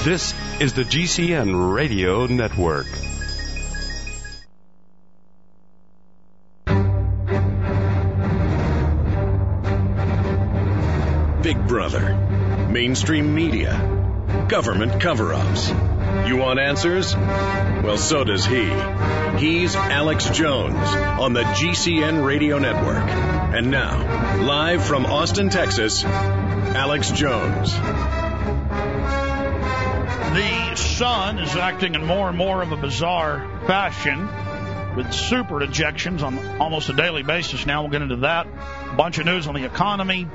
This is the GCN Radio Network. Big Brother, mainstream media, government cover-ups. You want answers? Well, so does he. He's Alex Jones on the GCN Radio Network. And now, live from Austin, Texas, Alex Jones. The sun is acting in more and more of a bizarre fashion with super ejections on almost a daily basis now. We'll get into that. A bunch of news on the economy.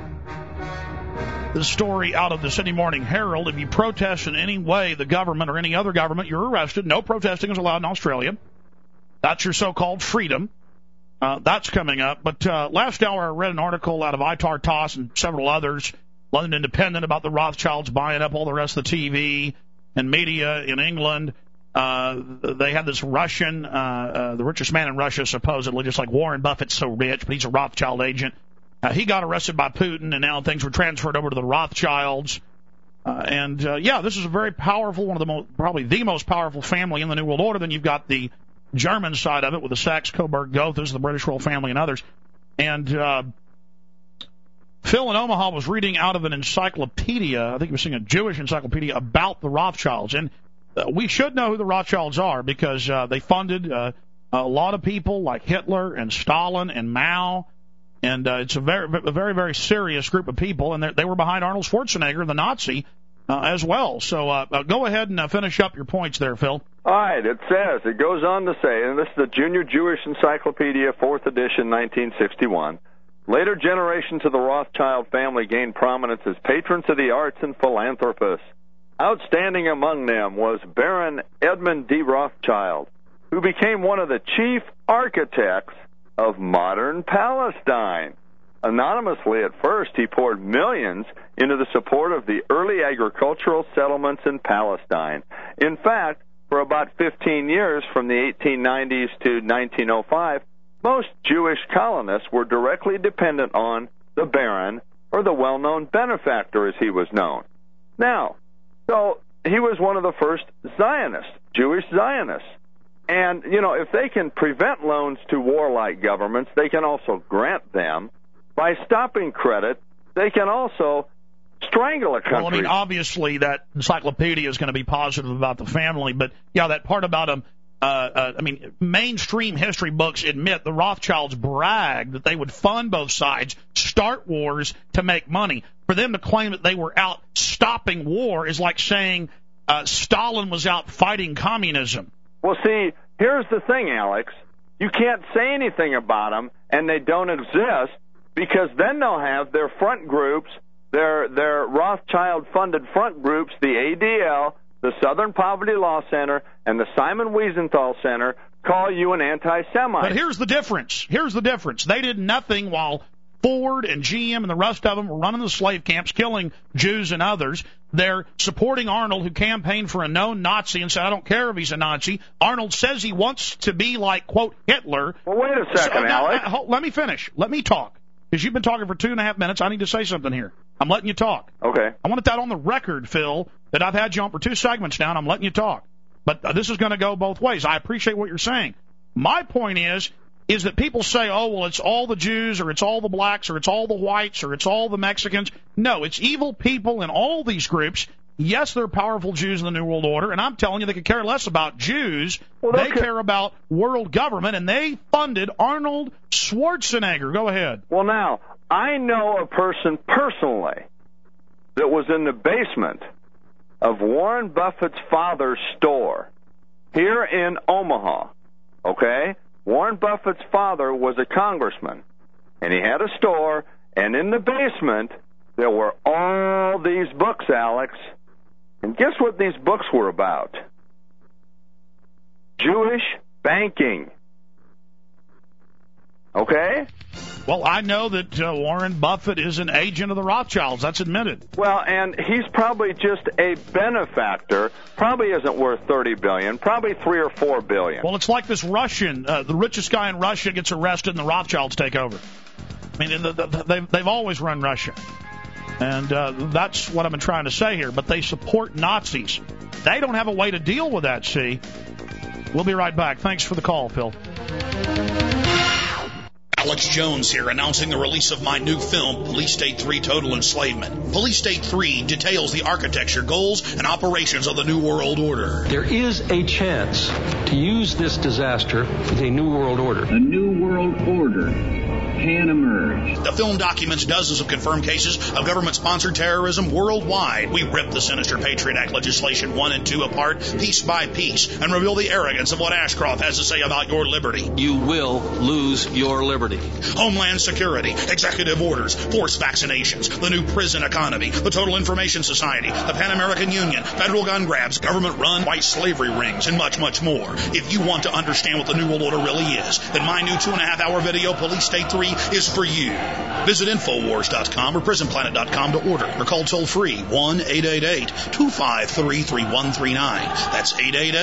The story out of the Sydney Morning Herald: if you protest in any way the government or any other government, you're arrested. No protesting is allowed in Australia. That's your so-called freedom. That's coming up. But last hour I read an article out of Itar Toss and several others, London Independent, about the Rothschilds buying up all the rest of the TV and media in England. They had this Russian, the richest man in Russia supposedly, just like Warren Buffett's so rich, but he's a Rothschild agent. He got arrested by Putin, and now things were transferred over to the Rothschilds. This is a very powerful, one of the probably the most powerful family in the New World Order. Then you've got the German side of it with the Sachs, Coburg, Goethas, the British royal family, and others. And Phil in Omaha was reading out of an encyclopedia, I think he was seeing a Jewish encyclopedia, about the Rothschilds. And we should know who the Rothschilds are because they funded a lot of people like Hitler and Stalin and Mao. And it's a very, very serious group of people, and they were behind Arnold Schwarzenegger, the Nazi, as well. So go ahead and finish up your points there, Phil. All right, it goes on to say, and this is the Junior Jewish Encyclopedia, 4th edition, 1961, later generations of the Rothschild family gained prominence as patrons of the arts and philanthropists. Outstanding among them was Baron Edmund D. Rothschild, who became one of the chief architects of modern Palestine. Anonymously at first, he poured millions into the support of the early agricultural settlements in Palestine. In fact, for about 15 years, from the 1890s to 1905, most Jewish colonists were directly dependent on the Baron, or the well-known benefactor as he was known. Now, so he was one of the first Zionists, Jewish Zionists. And, if they can prevent loans to warlike governments, they can also grant them. By stopping credit, they can also strangle a country. Well, obviously that encyclopedia is going to be positive about the family, but, that part about them, mainstream history books admit the Rothschilds bragged that they would fund both sides, start wars to make money. For them to claim that they were out stopping war is like saying Stalin was out fighting communism. Well, see, here's the thing, Alex. You can't say anything about them, and they don't exist, because then they'll have their front groups, their Rothschild-funded front groups, the ADL, the Southern Poverty Law Center, and the Simon Wiesenthal Center, call you an anti-Semite. But here's the difference. They did nothing while Ford and GM and the rest of them were running the slave camps, killing Jews and others. They're supporting Arnold, who campaigned for a known Nazi and said, I don't care if he's a Nazi. Arnold says he wants to be like, quote, Hitler. Well, wait a second, Alex. Let me finish. Let me talk. Because you've been talking for 2.5 minutes. I need to say something here. I'm letting you talk. Okay. I want that on the record, Phil, that I've had you on for 2 segments now, and I'm letting you talk. But this is going to go both ways. I appreciate what you're saying. My point is that people say, oh, well, it's all the Jews, or it's all the blacks, or it's all the whites, or it's all the Mexicans. No, it's evil people in all these groups. Yes, they're powerful Jews in the New World Order, and I'm telling you they could care less about Jews. Well, they care about world government, and they funded Arnold Schwarzenegger. Go ahead. Well, now, I know a person personally that was in the basement of Warren Buffett's father's store here in Omaha, okay? Warren Buffett's father was a congressman, and he had a store, and in the basement there were all these books, Alex. And guess what these books were about? Jewish banking. Okay? Well, I know that Warren Buffett is an agent of the Rothschilds. That's admitted. Well, and he's probably just a benefactor. Probably isn't worth $30 billion. Probably $3 or $4 billion. Well, it's like this Russian. The richest guy in Russia gets arrested, and the Rothschilds take over. I mean, they've always run Russia. And that's what I've been trying to say here. But they support Nazis. They don't have a way to deal with that, see? We'll be right back. Thanks for the call, Phil. Alex Jones here, announcing the release of my new film, Police State 3 Total Enslavement. Police State 3 details the architecture, goals, and operations of the New World Order. There is a chance to use this disaster for the New World Order. A New World Order can emerge. The film documents dozens of confirmed cases of government-sponsored terrorism worldwide. We rip the sinister Patriot Act legislation 1 and 2 apart, piece by piece, and reveal the arrogance of what Ashcroft has to say about your liberty. You will lose your liberty. Homeland Security, executive orders, forced vaccinations, the new prison economy, the Total Information Society, the Pan American Union, federal gun grabs, government-run white slavery rings, and much, much more. If you want to understand what the New World Order really is, then my new 2.5-hour video, Police State 3, is for you. Visit Infowars.com or PrisonPlanet.com to order, or call toll-free 1-888-253-3139. That's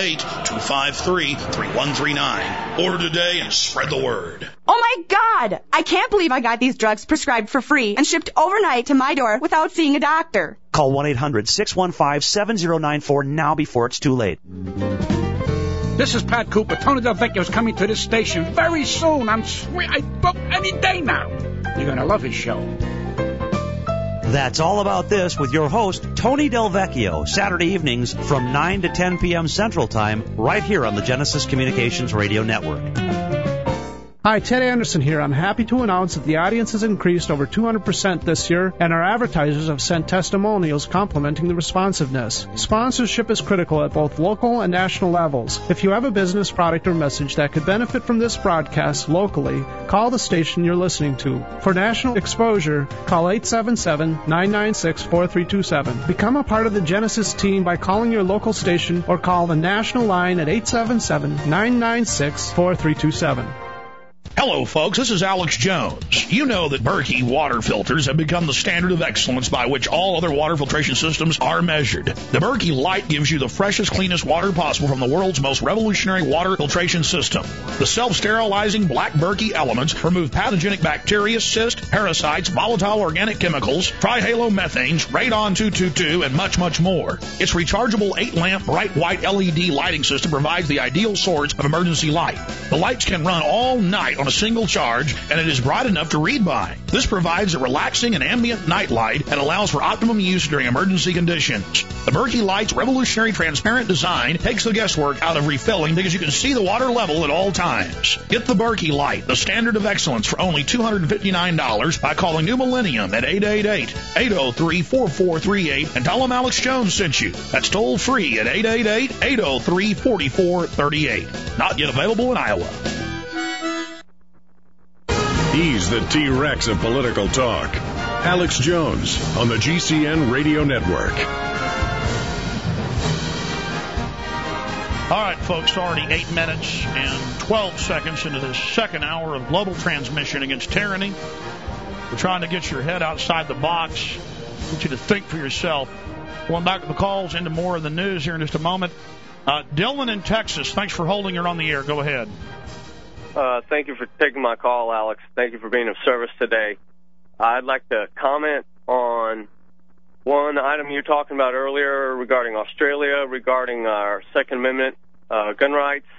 888-253-3139. Order today and spread the word. Oh my God! I can't believe I got these drugs prescribed for free and shipped overnight to my door without seeing a doctor. Call 1-800-615-7094 now before it's too late. This is Pat Cooper. Tony Del Vecchio's coming to this station very soon. I'm booked any day now. You're going to love his show. That's all about this with your host, Tony Del Vecchio, Saturday evenings from 9 to 10 p.m. Central Time, right here on the Genesis Communications Radio Network. Hi, Ted Anderson here. I'm happy to announce that the audience has increased over 200% this year, and our advertisers have sent testimonials complimenting the responsiveness. Sponsorship is critical at both local and national levels. If you have a business, product, or message that could benefit from this broadcast locally, call the station you're listening to. For national exposure, call 877-996-4327. Become a part of the Genesis team by calling your local station or call the national line at 877-996-4327. Hello, folks. This is Alex Jones. You know that Berkey water filters have become the standard of excellence by which all other water filtration systems are measured. The Berkey Light gives you the freshest, cleanest water possible from the world's most revolutionary water filtration system. The self-sterilizing black Berkey elements remove pathogenic bacteria, cysts, parasites, volatile organic chemicals, trihalomethanes, radon-222, and much, much more. Its rechargeable 8-lamp bright white LED lighting system provides the ideal source of emergency light. The lights can run all night on a single charge, and it is bright enough to read by. This provides a relaxing and ambient night light and allows for optimum use during emergency conditions. The Berkey Light's revolutionary transparent design takes the guesswork out of refilling because you can see the water level at all times. Get the Berkey Light, the standard of excellence, for only $259 by calling New Millennium at 888-803-4438 and tell them Alex Jones sent you. That's toll free at 888-803-4438. Not yet available in Iowa. He's the T-Rex of political talk. Alex Jones on the GCN Radio Network. All right, folks, already 8 minutes and 12 seconds into this second hour of global transmission against tyranny. We're trying to get your head outside the box, get you to think for yourself. Going back to the calls, into more of the news here in just a moment. Dylan in Texas, thanks for holding. You're on the air. Go ahead. Thank you for taking my call, Alex. Thank you for being of service today. I'd like to comment on one item you were talking about earlier regarding Australia, regarding our Second Amendment gun rights.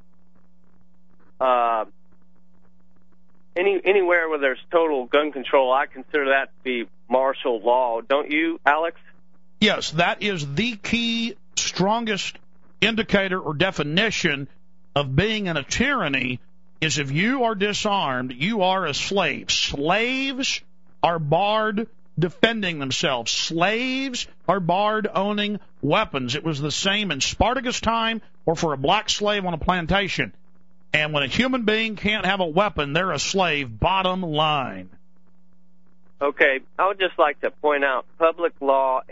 Anywhere where there's total gun control, I consider that to be martial law. Don't you, Alex? Yes, that is the key, strongest indicator or definition of being in a tyranny. Is if you are disarmed, you are a slave. Slaves are barred defending themselves. Slaves are barred owning weapons. It was the same in Spartacus' time or for a black slave on a plantation. And when a human being can't have a weapon, they're a slave, bottom line. Okay, I would just like to point out Public Law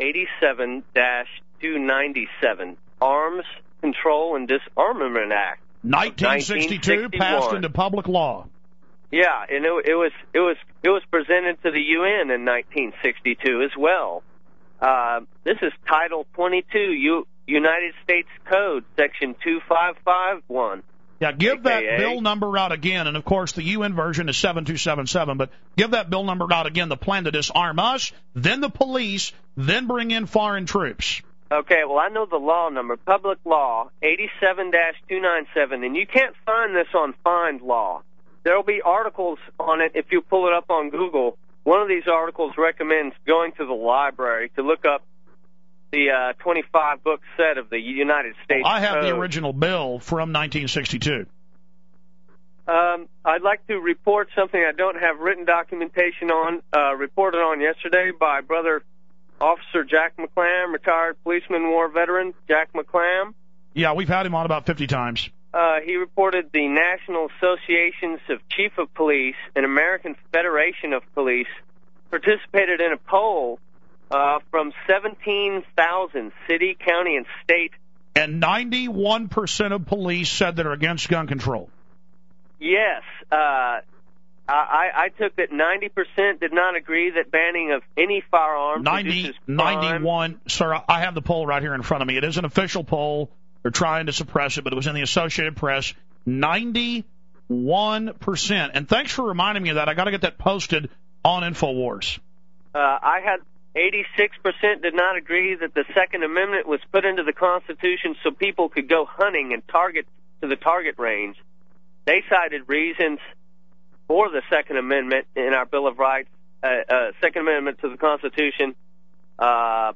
87-297, Arms Control and Disarmament Act. 1962 passed into public law. Yeah, and it was presented to the UN in 1962 as well. This is Title 22, United States Code, Section 2551. Yeah, give that bill number out again, and of course the UN version is 7277, but give that bill number out again, the plan to disarm us, then the police, then bring in foreign troops. Okay, well, I know the law number, Public Law 87-297, and you can't find this on Find Law. There will be articles on it if you pull it up on Google. One of these articles recommends going to the library to look up the 25-book set of the United States I have Code. the original bill from 1962. I'd like to report something I don't have written documentation on, reported on yesterday by Brother Officer Jack McClam, retired policeman, war veteran, Jack McClam. Yeah, we've had him on about 50 times. He reported the National Associations of Chief of Police and American Federation of Police participated in a poll from 17,000 city, county, and state. And 91% of police said they're against gun control. Yes. I took that 90% did not agree that banning of any firearms reduces crime. 91, sir, I have the poll right here in front of me. It is an official poll. They're trying to suppress it, but it was in the Associated Press. 91%. And thanks for reminding me of that. I got to get that posted on InfoWars. I had 86% did not agree that the Second Amendment was put into the Constitution so people could go hunting and target to the target range. They cited reasons for the Second Amendment in our Bill of Rights, Second Amendment to the Constitution, for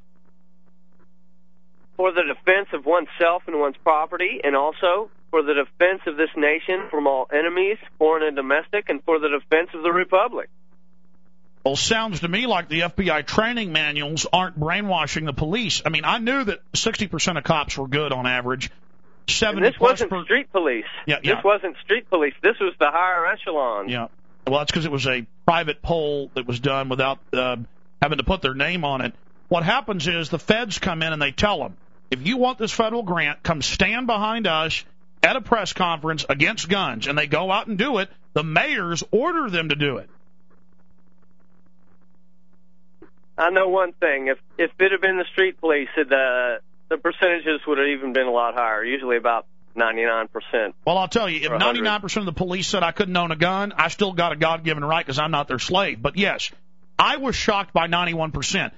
the defense of oneself and one's property, and also for the defense of this nation from all enemies, foreign and domestic, and for the defense of the Republic. Well, sounds to me like the FBI training manuals aren't brainwashing the police. I mean, I knew that 60% of cops were good on average. And this wasn't street police. Yeah. This wasn't street police. This was the higher echelon. Yeah. Well, that's because it was a private poll that was done without having to put their name on it. What happens is the feds come in and they tell them, if you want this federal grant, come stand behind us at a press conference against guns. And they go out and do it. The mayors order them to do it. I know one thing. If it had been the street police, the percentages would have even been a lot higher, usually about 99%. Well, I'll tell you, if 99% of the police said I couldn't own a gun, I still got a God-given right because I'm not their slave. But, yes, I was shocked by 91%.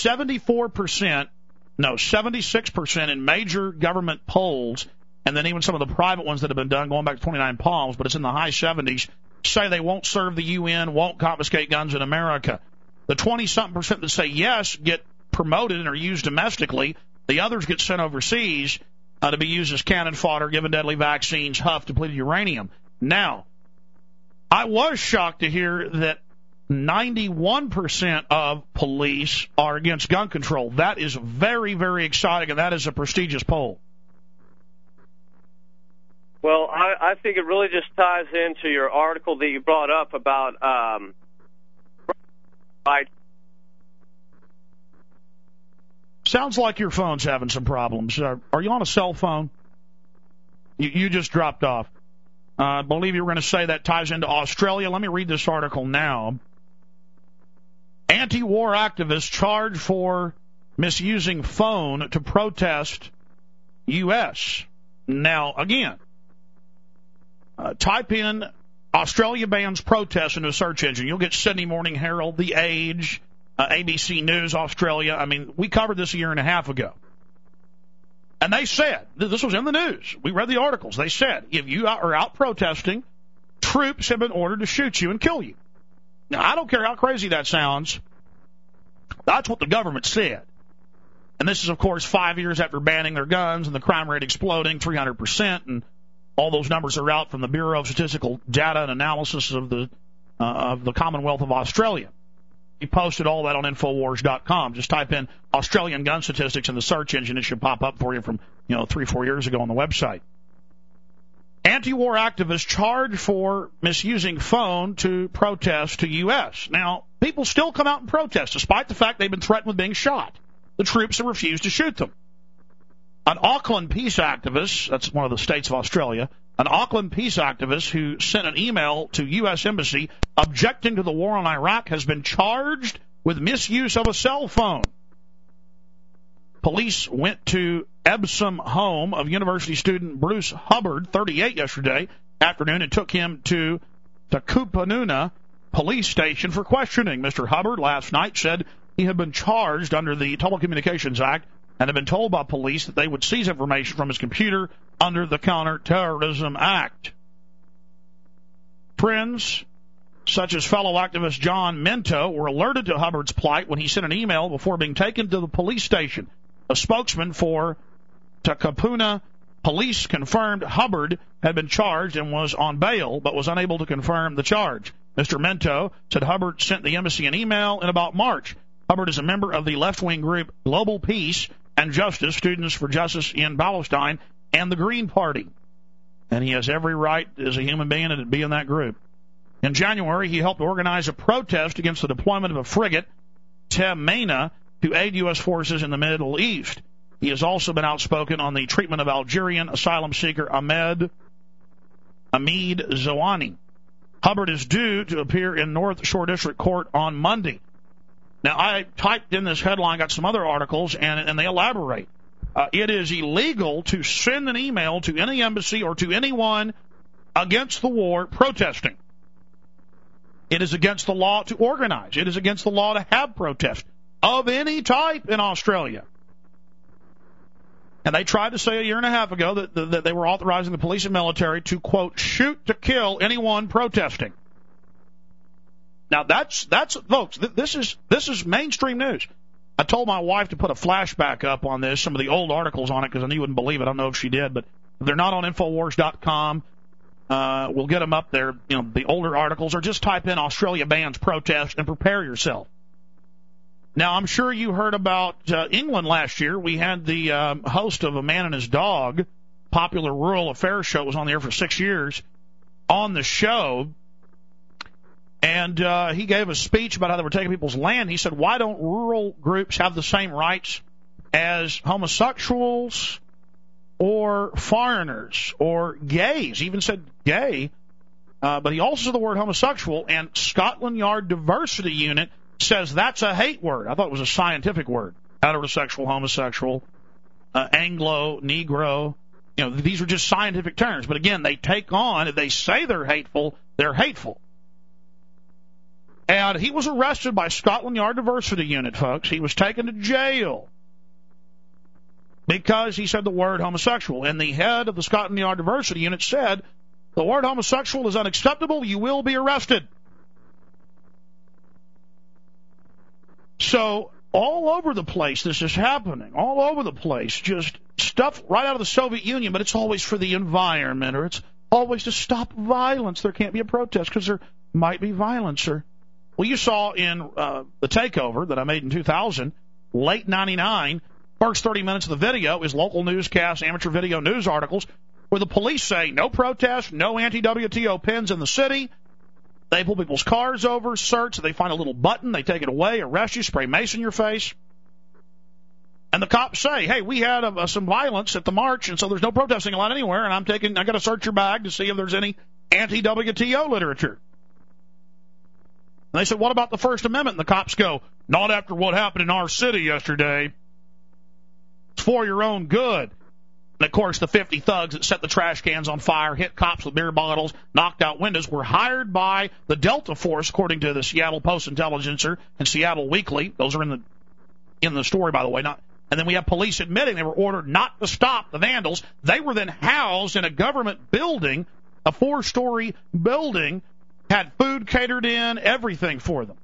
76% in major government polls, and then even some of the private ones that have been done going back to 29 Palms, but it's in the high 70s, say they won't serve the UN, won't confiscate guns in America. The 20-something% that say yes get promoted and are used domestically. The others get sent overseas to be used as cannon fodder, given deadly vaccines, huff, depleted uranium. Now, I was shocked to hear that 91% of police are against gun control. That is very, very exciting, and that is a prestigious poll. Well, I think it really just ties into your article that you brought up about Sounds like your phone's having some problems. Are you on a cell phone? You just dropped off. I believe you were going to say that ties into Australia. Let me read this article now. Anti-war activists charged for misusing phone to protest U.S. Now, again, type in Australia bans protests into a search engine. You'll get Sydney Morning Herald, The Age, ABC News Australia. I mean, we covered this a year and a half ago. And they said, this was in the news, we read the articles, they said, if you are out protesting, troops have been ordered to shoot you and kill you. Now, I don't care how crazy that sounds. That's what the government said. And this is, of course, 5 years after banning their guns and the crime rate exploding 300%, and all those numbers are out from the Bureau of Statistical Data and Analysis of the Commonwealth of Australia. We posted all that on Infowars.com. Just type in Australian gun statistics in the search engine. It should pop up for you from 3-4 years ago on the website. Anti-war activists charged for misusing phone to protest to U.S. Now, people still come out and protest, despite the fact they've been threatened with being shot. The troops have refused to shoot them. An Auckland peace activist, that's one of the states of Australia, an Auckland peace activist who sent an email to U.S. Embassy objecting to the war on Iraq has been charged with misuse of a cell phone. Police went to Epsom home of university student Bruce Hubbard, 38, yesterday afternoon and took him to Tukupanuna police station for questioning. Mr. Hubbard last night said he had been charged under the Telecommunications Act and had been told by police that they would seize information from his computer under the Counterterrorism Act. Friends, such as fellow activist John Minto, were alerted to Hubbard's plight when he sent an email before being taken to the police station. A spokesman for Takapuna Police confirmed Hubbard had been charged and was on bail, but was unable to confirm the charge. Mr. Minto said Hubbard sent the embassy an email in about March. Hubbard is a member of the left-wing group Global Peace and Justice, Students for Justice in Palestine, and the Green Party. And he has every right as a human being to be in that group. In January, he helped organize a protest against the deployment of a frigate, Temena, to aid U.S. forces in the Middle East. He has also been outspoken on the treatment of Algerian asylum seeker Ahmed Zawani. Hubbard is due to appear in North Shore District Court on Monday. Now, I typed in this headline, got some other articles, and they elaborate. It is illegal to send an email to any embassy or to anyone against the war protesting. It is against the law to organize. It is against the law to have protests of any type in Australia. And they tried to say a year and a half ago that they were authorizing the police and military to, quote, shoot to kill anyone protesting. Now, that's folks, this is mainstream news. I told my wife to put a flashback up on this, some of the old articles on it, because I knew you wouldn't believe it. I don't know if she did, but if they're not on Infowars.com. We'll get them up there, the older articles, or just type in Australia bans protest and prepare yourself. Now, I'm sure you heard about England last year. We had the host of A Man and His Dog, popular rural affairs show, was on the air for 6 years, on the show, and he gave a speech about how they were taking people's land. He said, why don't rural groups have the same rights as homosexuals or foreigners or gays? He even said gay, but he also said the word homosexual, and Scotland Yard Diversity Unit says that's a hate word. I thought it was a scientific word. Heterosexual, homosexual, Anglo, Negro. These are just scientific terms. But again, they take on, if they say they're hateful, they're hateful. And he was arrested by Scotland Yard Diversity Unit, folks. He was taken to jail because he said the word homosexual. And the head of the Scotland Yard Diversity Unit said, the word homosexual is unacceptable. You will be arrested. So all over the place this is happening. All over the place. Just stuff right out of the Soviet Union, but it's always for the environment, or it's always to stop violence. There can't be a protest because there might be violence. Well, you saw in the takeover that I made in 2000, late 99, first 30 minutes of the video is local newscasts, amateur video news articles, where the police say no protest, no anti-WTO pins in the city. They pull people's cars over, search, they find a little button, they take it away, arrest you, spray mace in your face. And the cops say, hey, we had some violence at the march, and so there's no protesting allowed anywhere, and I got to search your bag to see if there's any anti-WTO literature. And they said, what about the First Amendment? And the cops go, not after what happened in our city yesterday. It's for your own good. And, of course, the 50 thugs that set the trash cans on fire, hit cops with beer bottles, knocked out windows, were hired by the Delta Force, according to the Seattle Post-Intelligencer and Seattle Weekly. Those are in the story, by the way. And then we have police admitting they were ordered not to stop the vandals. They were then housed in a government building, a 4-story building, had food catered in, everything for them.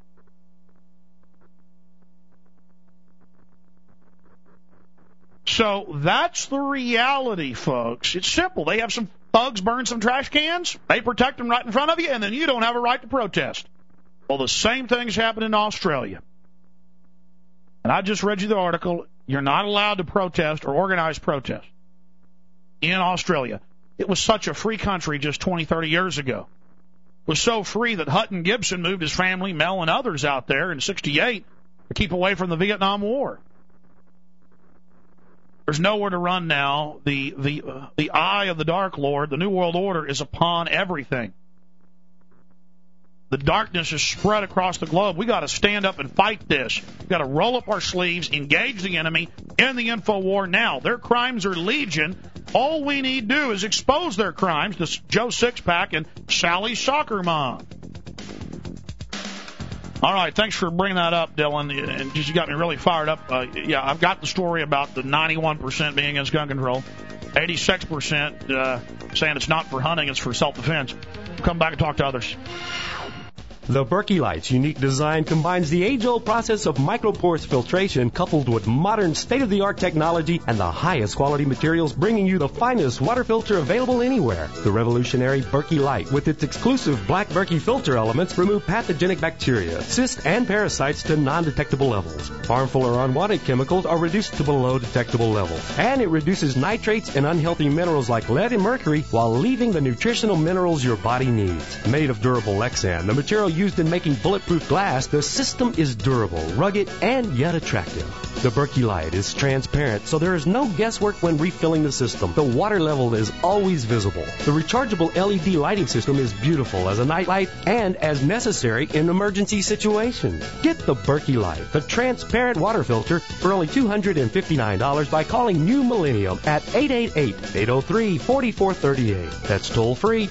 So that's the reality, folks. It's simple. They have some thugs burn some trash cans. They protect them right in front of you, and then you don't have a right to protest. Well, the same thing's happened in Australia. And I just read you the article. You're not allowed to protest or organize protest in Australia. It was such a free country just 20, 30 years ago. It was so free that Hutton Gibson moved his family, Mel and others out there in 1968 to keep away from the Vietnam War. There's nowhere to run now. The eye of the Dark Lord, the New World Order, is upon everything. The darkness is spread across the globe. We got to stand up and fight this. We've got to roll up our sleeves, engage the enemy in the info war now. Their crimes are legion. All we need to do is expose their crimes to Joe Sixpack and Sally Soccer Mom. All right, thanks for bringing that up, Dylan. And just you got me really fired up. Yeah, I've got the story about the 91% being against gun control, 86% saying it's not for hunting, it's for self-defense. Come back and talk to others. The Berkey Light's unique design combines the age-old process of microporous filtration coupled with modern state-of-the-art technology and the highest quality materials, bringing you the finest water filter available anywhere. The revolutionary Berkey Light, with its exclusive black Berkey filter elements, remove pathogenic bacteria, cysts, and parasites to non-detectable levels. Harmful or unwanted chemicals are reduced to below detectable levels. And it reduces nitrates and unhealthy minerals like lead and mercury while leaving the nutritional minerals your body needs. Made of durable Lexan, the material used in making bulletproof glass, the system is durable, rugged, and yet attractive. The Berkey Light is transparent, so there is no guesswork when refilling the system. The water level is always visible. The rechargeable LED lighting system is beautiful as a nightlight and as necessary in emergency situations. Get the Berkey Light, the transparent water filter, for only $259 by calling New Millennium at 888-803-4438. That's toll-free,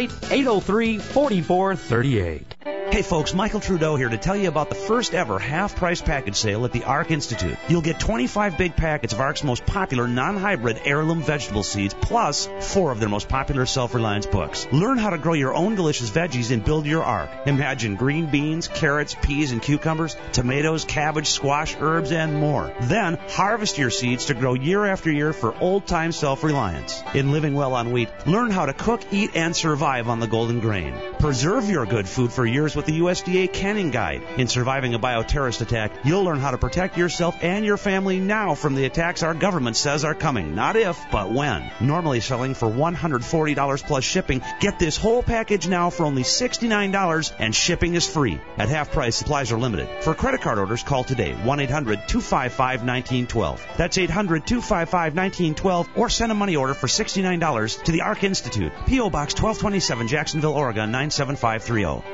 888-803-4438. Hey folks, Michael Trudeau here to tell you about the first ever half-price package sale at the ARC Institute. You'll get 25 big packets of ARC's most popular non-hybrid heirloom vegetable seeds, plus 4 of their most popular self-reliance books. Learn how to grow your own delicious veggies and build your ARC. Imagine green beans, carrots, peas, and cucumbers, tomatoes, cabbage, squash, herbs, and more. Then harvest your seeds to grow year after year for old-time self-reliance. In Living Well on Wheat, learn how to cook, eat, and survive on the golden grain. Preserve your good food for years with the USDA Canning Guide. In surviving a bioterrorist attack, you'll learn how to protect yourself and your family now from the attacks our government says are coming. Not if, but when. Normally selling for $140 plus shipping, get this whole package now for only $69, and shipping is free. At half price, supplies are limited. For credit card orders, call today, 1-800-255-1912. That's 800-255-1912, or send a money order for $69 to the ARC Institute, P.O. Box 1227, Jacksonville, Oregon 97530.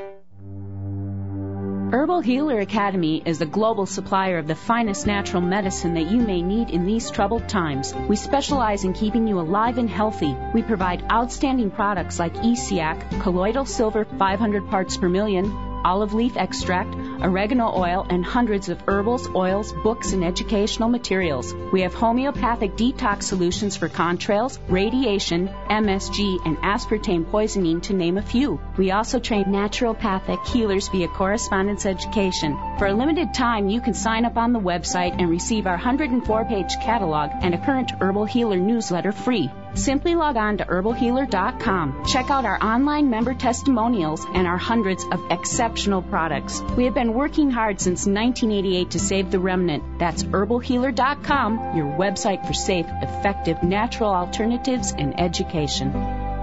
Herbal Healer Academy is a global supplier of the finest natural medicine that you may need in these troubled times. We specialize in keeping you alive and healthy. We provide outstanding products like ESIAC, colloidal silver 500 parts per million, olive leaf extract, oregano oil, and hundreds of herbals, oils, books, and educational materials. We have homeopathic detox solutions for contrails, radiation, MSG, and aspartame poisoning, to name a few. We also train naturopathic healers via correspondence education. For a limited time, you can sign up on the website and receive our 104-page catalog and a current Herbal Healer newsletter free. Simply log on to herbalhealer.com. Check out our online member testimonials and our hundreds of exceptional products. We have been working hard since 1988 to save the remnant. That's herbalhealer.com, your website for safe, effective, natural alternatives and education.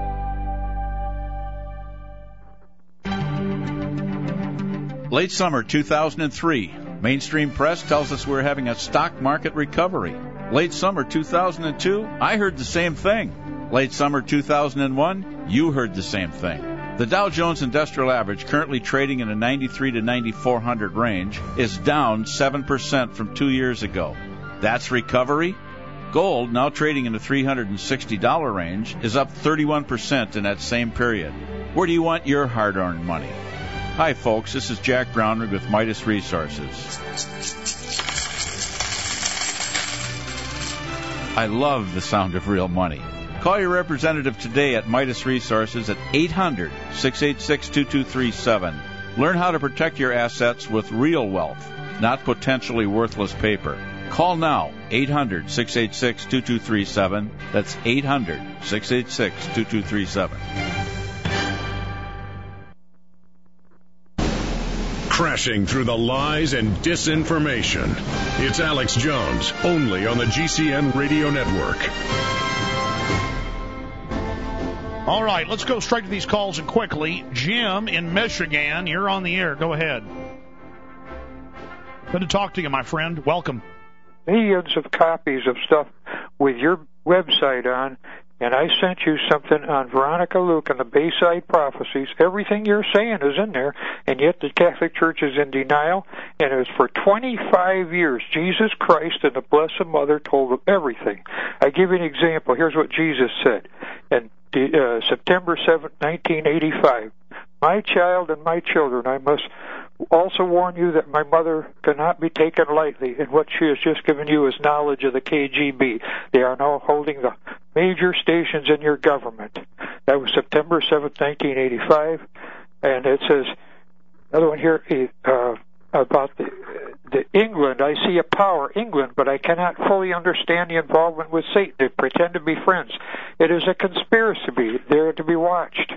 Late summer 2003, mainstream press tells us we're having a stock market recovery. Late summer 2002, I heard the same thing. Late summer 2001, you heard the same thing. The Dow Jones Industrial Average, currently trading in a 93 to 9400 range, is down 7% from 2 years ago. That's recovery? Gold, now trading in the $360 range, is up 31% in that same period. Where do you want your hard-earned money? Hi, folks. This is Jack Brownrigg with Midas Resources. I love the sound of real money. Call your representative today at Midas Resources at 800-686-2237. Learn how to protect your assets with real wealth, not potentially worthless paper. Call now, 800-686-2237. That's 800-686-2237. Crashing through the lies and disinformation. It's Alex Jones, only on the GCN Radio Network. All right, let's go straight to these calls and quickly. Jim in Michigan, you're on the air. Go ahead. Good to talk to you, my friend. Welcome. Millions of copies of stuff with your website on, and I sent you something on Veronica Luke and the Bayside Prophecies. Everything you're saying is in there, and yet the Catholic Church is in denial. And it was for 25 years. Jesus Christ and the Blessed Mother told them everything. I give you an example. Here's what Jesus said in September 7, 1985. My child and my children, I must also warn you that my mother cannot be taken lightly, and what she has just given you is knowledge of the KGB. They are now holding the major stations in your government. That was September 7th, 1985, and it says, another one here, about the England. I see a power, England, but I cannot fully understand the involvement with Satan. They pretend to be friends. It is a conspiracy. They're to be watched.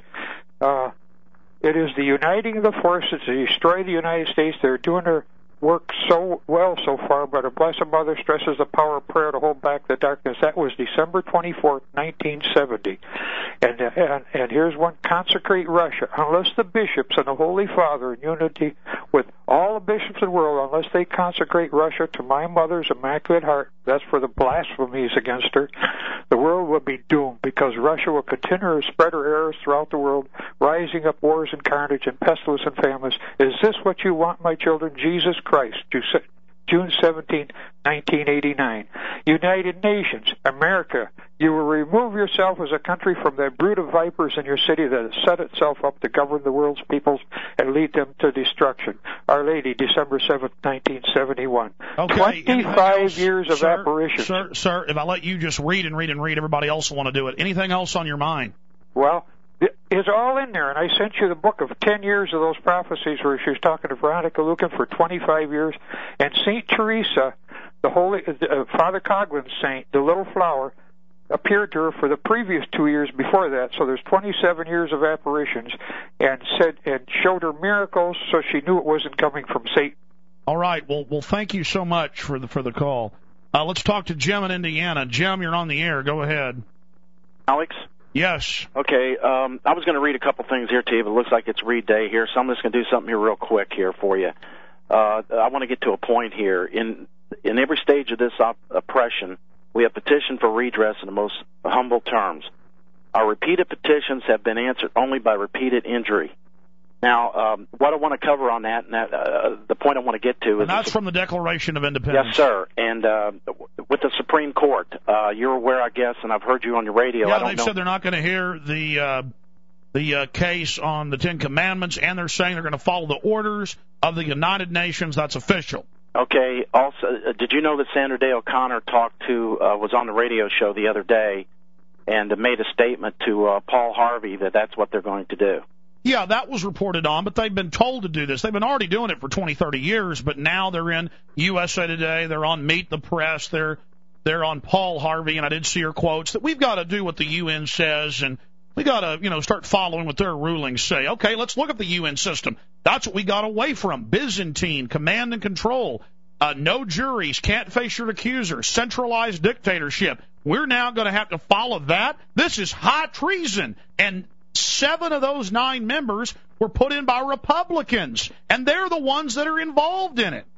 It is the uniting of the forces to destroy the United States. They're doing their work so well so far, but our Blessed Mother stresses the power of prayer to hold back the darkness. That was December 24th, 1970. And here's one: consecrate Russia. Unless the bishops and the Holy Father in unity with all the bishops of the world, unless they consecrate Russia to my mother's Immaculate Heart, that's for the blasphemies against her, the world will be doomed, because Russia will continue to spread her errors throughout the world, rising up wars and carnage and pestilence and famines. Is this what you want, my children? Jesus Christ, June 17, 1989. United Nations, America, you will remove yourself as a country from that brood of vipers in your city that has set itself up to govern the world's peoples and lead them to destruction. Our Lady, December 7th, 1971. Okay. 25 years of apparitions. Sir, if I let you just read, everybody else will want to do it. Anything else on your mind? Well, it's all in there, and I sent you the book of 10 years of those prophecies where she was talking to Veronica Lucan for 25 years, and St. Teresa, the Holy Father Coglin's saint, the little flower, appeared to her for the previous 2 years before that. So there's 27 years of apparitions, and showed her miracles, so she knew it wasn't coming from Satan. All right. Well, thank you so much for the call. Let's talk to Jim in Indiana. Jim, you're on the air. Go ahead. Alex? Yes. Okay, I was going to read a couple things here to you, but it looks like it's read day here, so I'm just going to do something here real quick here for you. I want to get to a point here. In every stage of this oppression, we have petitioned for redress in the most humble terms. Our repeated petitions have been answered only by repeated injury. Now, what I want to cover on that, and the point I want to get to is... And that's from the Declaration of Independence. Yes, sir. And with the Supreme Court, you're aware, I guess, and I've heard you on your radio. Yeah, they've said they're not going to hear the case on the Ten Commandments, and they're saying they're going to follow the orders of the United Nations. That's official. Okay. Also, did you know that Sandra Day O'Connor was on the radio show the other day and made a statement to Paul Harvey that that's what they're going to do? Yeah, that was reported on, but they've been told to do this. They've been already doing it for 20, 30 years, but now they're in USA Today, they're on Meet the Press, they're on Paul Harvey, and I did see her quotes that we've got to do what the UN says, and we got to, start following what their rulings say. Okay, let's look at the UN system. That's what we got away from. Byzantine, command and control, no juries, can't face your accuser, centralized dictatorship. We're now going to have to follow that? This is high treason, and 7 of those 9 members were put in by Republicans, and they're the ones that are involved in it.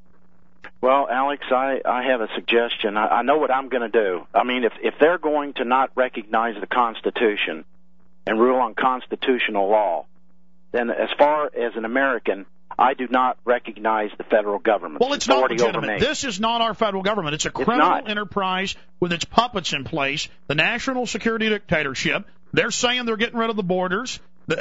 Well, Alex, I have a suggestion. I know what I'm going to do. I mean, if they're going to not recognize the Constitution and rule on constitutional law, then as far as an American, I do not recognize the federal government. Well, it's not legitimate. This is not our federal government. It's a criminal enterprise with its puppets in place, the national security dictatorship. They're saying they're getting rid of the borders.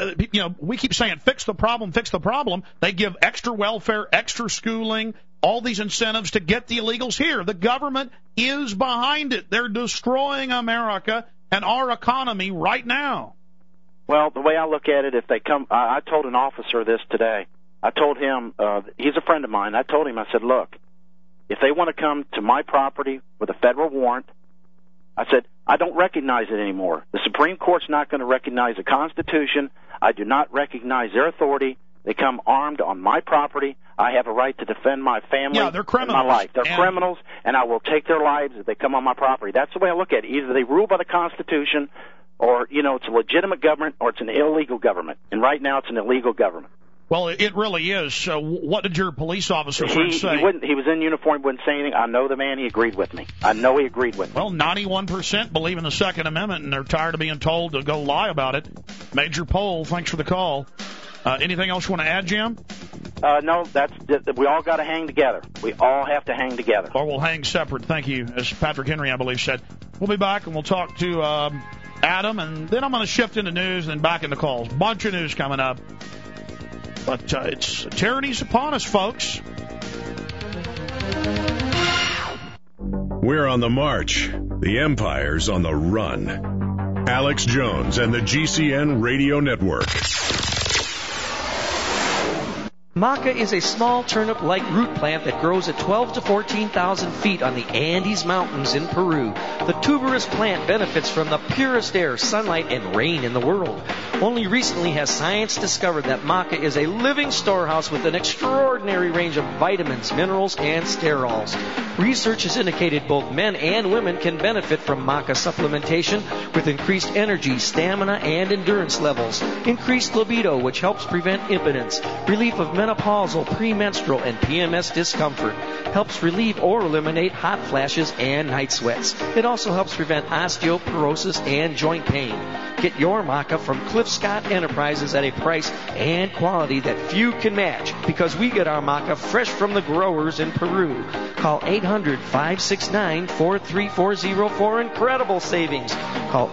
We keep saying fix the problem, fix the problem. They give extra welfare, extra schooling, all these incentives to get the illegals here. The government is behind it. They're destroying America and our economy right now. Well, the way I look at it, if they come, I told an officer this today. I told him, he's a friend of mine. I told him, I said, look, if they want to come to my property with a federal warrant, I said, I don't recognize it anymore. The Supreme Court's not going to recognize the Constitution. I do not recognize their authority. They come armed on my property. I have a right to defend my family they're criminals. and my life. They're criminals, and I will take their lives if they come on my property. That's the way I look at it. Either they rule by the Constitution, or, it's a legitimate government, or it's an illegal government. And right now it's an illegal government. Well, it really is. So what did your police officer say? He was in uniform, wouldn't say anything. I know the man. He agreed with me. I know he agreed with me. Well, 91% believe in the Second Amendment, and they're tired of being told to go lie about it. Major poll. Thanks for the call. Anything else you want to add, Jim? No, we all got to hang together. We all have to hang together. Or we'll hang separate. Thank you. As Patrick Henry, I believe, said. We'll be back, and we'll talk to Adam, and then I'm going to shift into news and then back into calls. Bunch of news coming up. But tyranny's upon us, folks. We're on the march. The empire's on the run. Alex Jones and the GCN Radio Network. Maca is a small turnip-like root plant that grows at 12 to 14,000 feet on the Andes Mountains in Peru. The tuberous plant benefits from the purest air, sunlight, and rain in the world. Only recently has science discovered that maca is a living storehouse with an extraordinary range of vitamins, minerals, and sterols. Research has indicated both men and women can benefit from maca supplementation with increased energy, stamina, and endurance levels, increased libido, which helps prevent impotence, relief of menopausal, premenstrual, and PMS discomfort, helps relieve or eliminate hot flashes and night sweats. It also helps prevent osteoporosis and joint pain. Get your maca from Cliff Scott Enterprises at a price and quality that few can match, because we get our maca fresh from the growers in Peru. Call 800-569-4340 for incredible savings. Call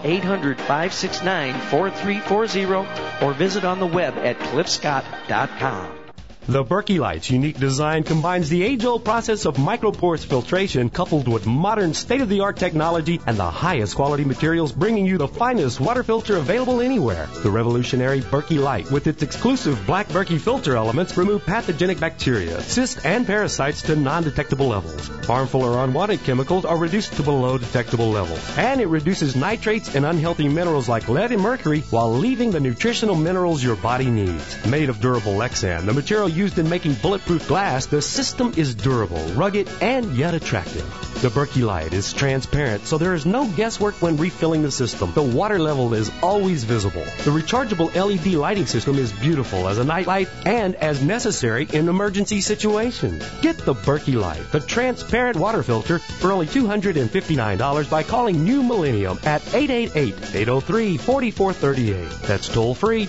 800-569-4340 or visit on the web at cliffscott.com. The Berkey Light's unique design combines the age-old process of micropores filtration coupled with modern state-of-the-art technology and the highest quality materials, bringing you the finest water filter available anywhere. The revolutionary Berkey Light, with its exclusive black Berkey filter elements, remove pathogenic bacteria, cysts, and parasites to non-detectable levels. Harmful or unwanted chemicals are reduced to below detectable levels. And it reduces nitrates and unhealthy minerals like lead and mercury while leaving the nutritional minerals your body needs. Made of durable Lexan, the material used in making bulletproof glass, the system is durable, rugged, and yet attractive. The Berkey Light is transparent, so there is no guesswork when refilling the system. The water level is always visible. The rechargeable LED lighting system is beautiful as a night light and as necessary in emergency situations. Get the Berkey Light, the transparent water filter, for only $259 by calling New Millennium at 888-803-4438. That's toll-free,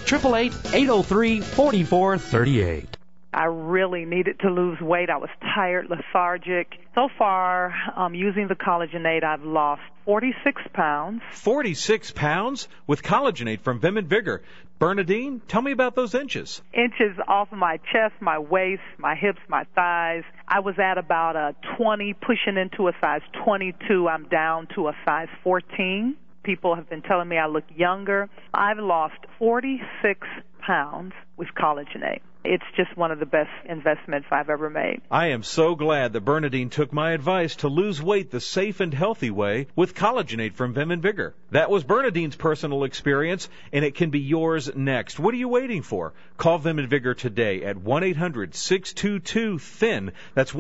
888-803-4438. I really needed to lose weight. I was tired, lethargic. So far, using the Collagenate, I've lost 46 pounds. 46 pounds? With Collagenate from Vim and Vigor. Bernadine, tell me about those inches. Inches off of my chest, my waist, my hips, my thighs. I was at about a 20, pushing into a size 22. I'm down to a size 14. People have been telling me I look younger. I've lost 46 pounds with Collagenate. It's just one of the best investments I've ever made. I am so glad that Bernadine took my advice to lose weight the safe and healthy way with Collagenate from Vim and Vigor. That was Bernadine's personal experience, and it can be yours next. What are you waiting for? Call Vim and Vigor today at 1-800-622-THIN. That's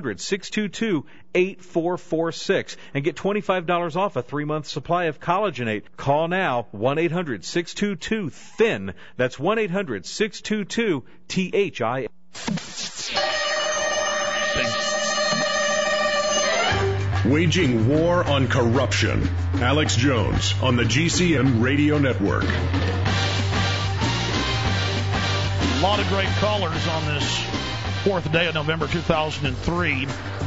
1-800-622-8446. And get $25 off a 3-month supply of Collagenate. Call now, 1-800-622-THIN. That's 1-800-622-THIN. Waging war on corruption. Alex Jones on the GCN Radio Network. A lot of great callers on this 4th day of November 2003.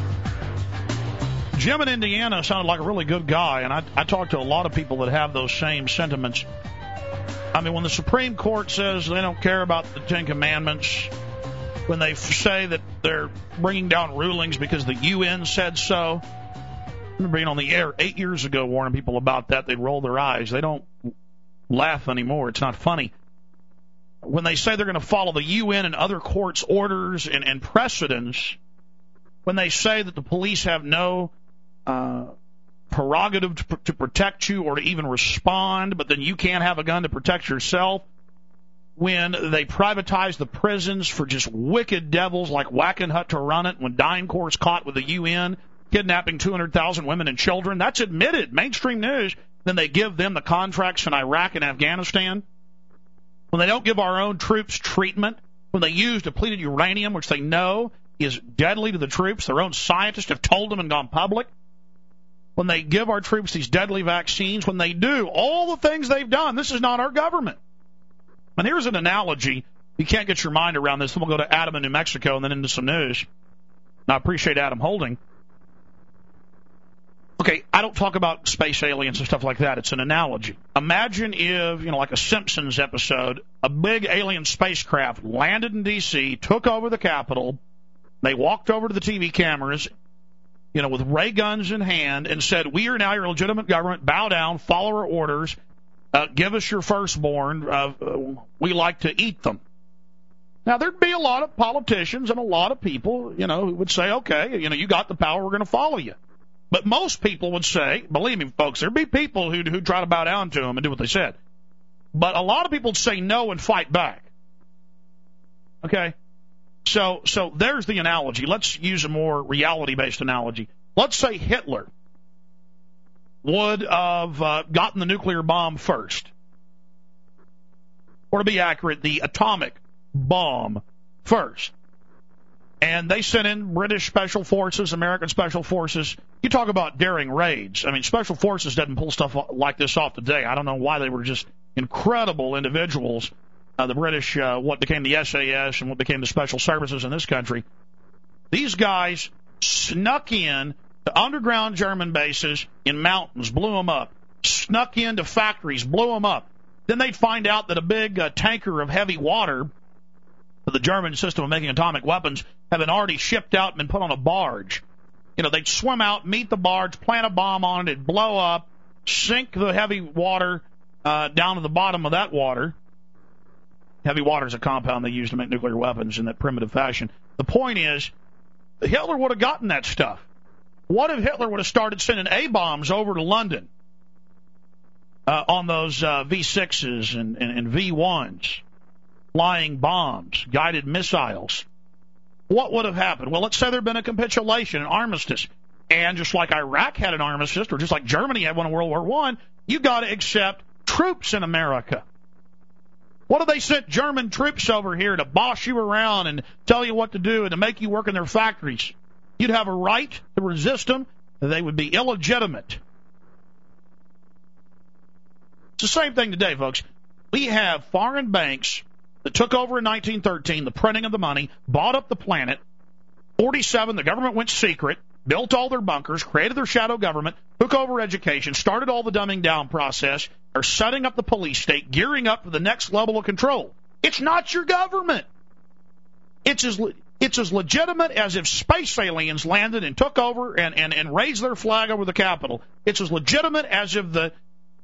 Jim in Indiana sounded like a really good guy, and I talked to a lot of people that have those same sentiments. I mean, when the Supreme Court says they don't care about the Ten Commandments, when they say that they're bringing down rulings because the UN said so. I remember being on the air 8 years ago warning people about that. They'd roll their eyes. They don't laugh anymore. It's not funny. When they say they're going to follow the UN and other courts' orders and precedents, when they say that the police have no prerogative to protect you or to even respond, but then you can't have a gun to protect yourself, when they privatize the prisons for just wicked devils like Wackenhut to run it, when DynCorp's caught with the UN kidnapping 200,000 women and children, that's admitted, mainstream news. Then they give them the contracts in Iraq and Afghanistan. When they don't give our own troops treatment, when they use depleted uranium, which they know is deadly to the troops, their own scientists have told them and gone public. When they give our troops these deadly vaccines, when they do all the things they've done, this is not our government. And here's an analogy. You can't get your mind around this. Then we'll go to Adam in New Mexico and then into some news. And I appreciate Adam holding. Okay, I don't talk about space aliens and stuff like that. It's an analogy. Imagine if, like a Simpsons episode, a big alien spacecraft landed in D.C., took over the Capitol, they walked over to the TV cameras, with ray guns in hand, and said, "We are now your legitimate government. Bow down, follow our orders, give us your firstborn. We like to eat them." Now, there'd be a lot of politicians and a lot of people, who would say, "Okay, you got the power, we're going to follow you." But most people would say, believe me, folks, there'd be people who try to bow down to them and do what they said. But a lot of people would say no and fight back. Okay? So there's the analogy. Let's use a more reality-based analogy. Let's say Hitler would have gotten the nuclear bomb first. Or to be accurate, the atomic bomb first. And they sent in British Special Forces, American Special Forces. You talk about daring raids. I mean, Special Forces doesn't pull stuff like this off today. I don't know why they were just incredible individuals. The British, what became the SAS and what became the Special Services in this country. These guys snuck in to underground German bases in mountains, blew them up. Snuck into factories, blew them up. Then they'd find out that a big tanker of heavy water for the German system of making atomic weapons had been already shipped out and been put on a barge. They'd swim out, meet the barge, plant a bomb on it, it'd blow up, sink the heavy water down to the bottom of that water. Heavy water is a compound they use to make nuclear weapons in that primitive fashion. The point is, Hitler would have gotten that stuff. What if Hitler would have started sending A-bombs over to London on those V6s and V1s, flying bombs, guided missiles? What would have happened? Well, let's say there had been a capitulation, an armistice. And just like Iraq had an armistice, or just like Germany had one in World War I, you got to accept troops in America. What if they sent German troops over here to boss you around and tell you what to do and to make you work in their factories? You'd have a right to resist them. They would be illegitimate. It's the same thing today, folks. We have foreign banks that took over in 1913, the printing of the money, bought up the planet. 47, the government went secret, built all their bunkers, created their shadow government, took over education, started all the dumbing down process, are setting up the police state, gearing up for the next level of control. It's not your government. It's as legitimate as if space aliens landed and took over and raised their flag over the Capitol. It's as legitimate as if the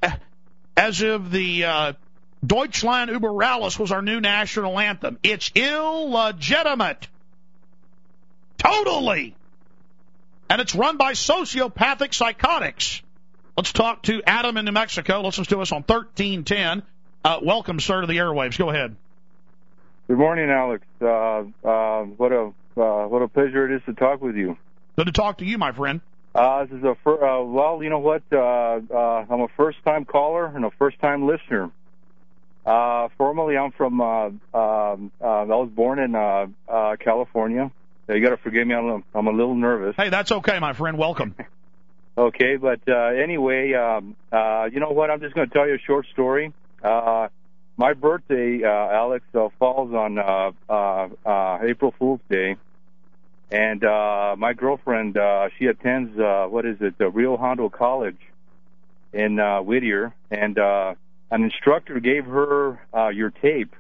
Deutschland über alles was our new national anthem. It's illegitimate. Totally. And it's run by sociopathic psychotics. Let's talk to Adam in New Mexico. Listens to us on 1310. Welcome, sir, to the airwaves. Go ahead. Good morning, Alex. What a pleasure it is to talk with you. Good to talk to you, my friend. This is well, you know what? I'm a first-time caller and a first-time listener. Formally, I'm from. I was born in California. You got to forgive me. I'm a little nervous. Hey, that's okay, my friend. Welcome. Okay, but anyway, you know what? I'm just going to tell you a short story. My birthday, Alex, falls on April Fool's Day, and my girlfriend, she attends Rio Hondo College in Whittier, and an instructor gave her your tape.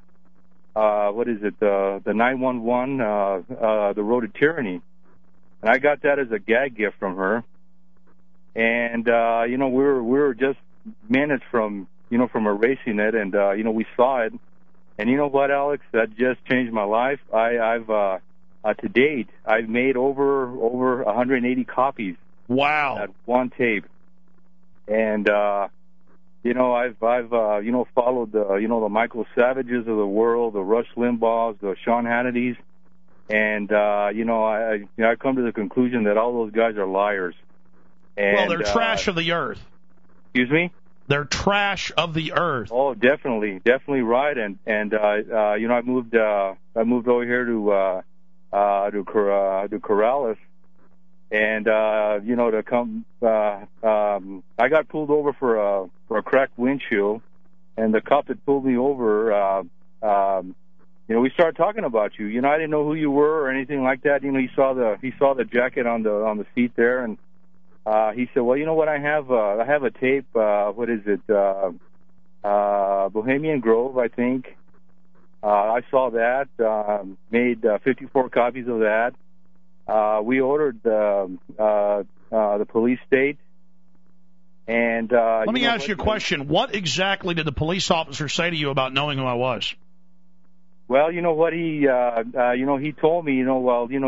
The 911, The Road to Tyranny. And I got that as a gag gift from her. And, we were just minutes from erasing it, and, we saw it. And you know what, Alex? That just changed my life. I've to date, I've made over 180 copies. Wow. That one tape. And, I've followed the Michael Savages of the world, the Rush Limbaughs, the Sean Hannitys, and I come to the conclusion that all those guys are liars. And, well, they're trash of the earth. Excuse me? They're trash of the earth. Oh, definitely right. And I moved over here to Corrales. And to come, I got pulled over for a cracked windshield, and the cop that pulled me over, we started talking about you. I didn't know who you were or anything like that. He saw the jacket on the seat there, and he said, well, you know what, I have a tape, what is it, Bohemian Grove, I think. I saw that, made 54 copies of that. We ordered the police state. And let me ask you a question. What exactly did the police officer say to you about knowing who I was? Well, you know what, he told me, well, you know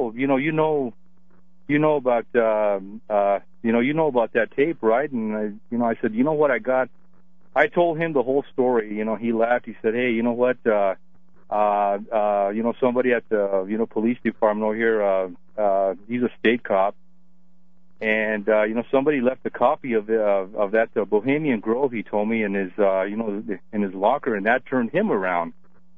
about that tape, right? And I said, you know what, I told him the whole story. He laughed. He said, hey, you know what, somebody at the police department over here, he's a state cop, and somebody left a copy of that Bohemian Grove, he told me, in his in his locker, and that turned him around.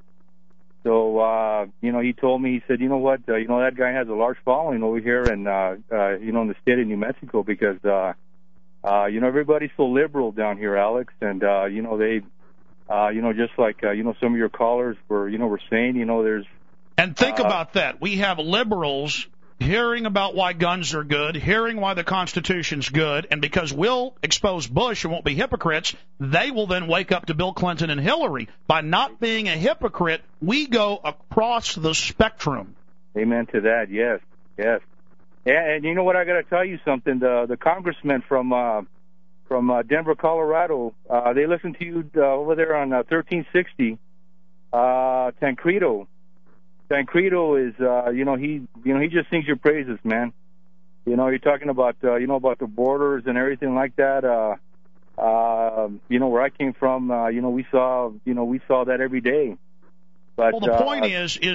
So he told me, he said, you know what, that guy has a large following over here in in the state of New Mexico, because everybody's so liberal down here, Alex, and they just like some of your callers were saying, there's. And think about that. We have liberals hearing about why guns are good, hearing why the Constitution's good, and because we'll expose Bush and won't be hypocrites, they will then wake up to Bill Clinton and Hillary. By not being a hypocrite, we go across the spectrum. Amen to that, yes. Yeah, and you know what, I got to tell you something. The congressman from Denver, Colorado, they listen to you over there on 1360, Tancredo. Tancredo is, he just sings your praises, man. You're talking about, about the borders and everything like that. Where I came from, we saw that every day. But, well, the point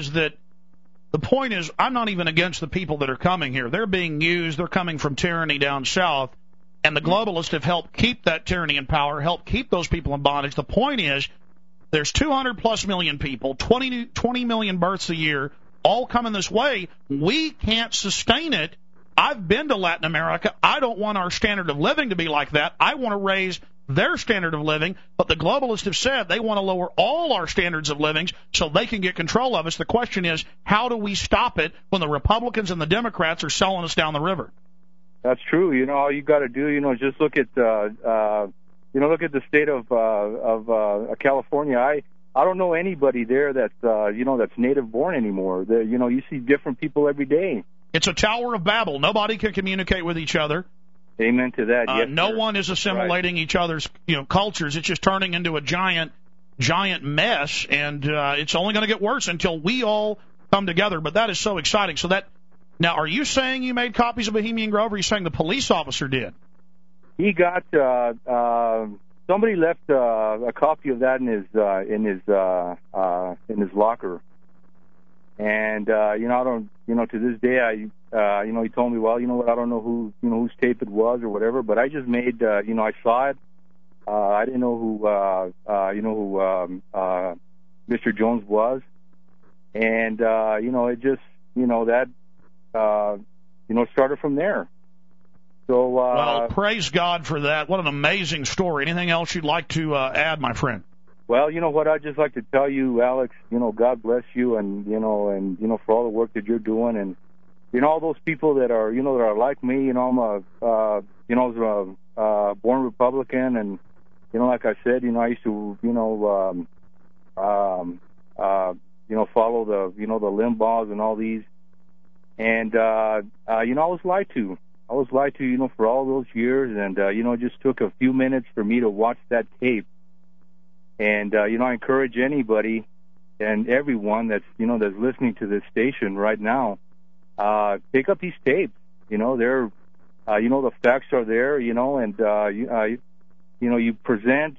is, I'm not even against the people that are coming here. They're being used. They're coming from tyranny down south, and the globalists have helped keep that tyranny in power, helped keep those people in bondage. The point is, there's 200+ million people, 20 million births a year, all coming this way. We can't sustain it. I've been to Latin America. I don't want our standard of living to be like that. I want to raise their standard of living, but the globalists have said they want to lower all our standards of living so they can get control of us. The question is, how do we stop it when the Republicans and the Democrats are selling us down the river? That's true. All you got to do, just look at look at the state of California. I don't know anybody there that's that's native born anymore. You see different people every day. It's a Tower of Babel. Nobody can communicate with each other. Amen to that. Yes, no one is assimilating each other's cultures. It's just turning into a giant mess, and it's only going to get worse until we all come together. But that is so exciting. So now, are you saying you made copies of Bohemian Grove, or are you saying the police officer did? He got somebody left a copy of that in his locker, and I don't to this day he told me, well, you know what, I don't know whose tape it was or whatever, but I just made I saw it. I didn't know who Mr. Jones was, and it just that started from there. So, well, praise God for that. What an amazing story. Anything else you'd like to add, my friend? Well, you know what, I'd just like to tell you, Alex, God bless you, and for all the work that you're doing, and all those people that are that are like me. I'm a born Republican, and like I said, I used to follow the the Limbaughs and all these, and I was lied to. I was lied to, for all those years, and, it just took a few minutes for me to watch that tape. And, I encourage anybody and everyone that's, that's listening to this station right now, pick up these tapes. They're, the facts are there, and, you present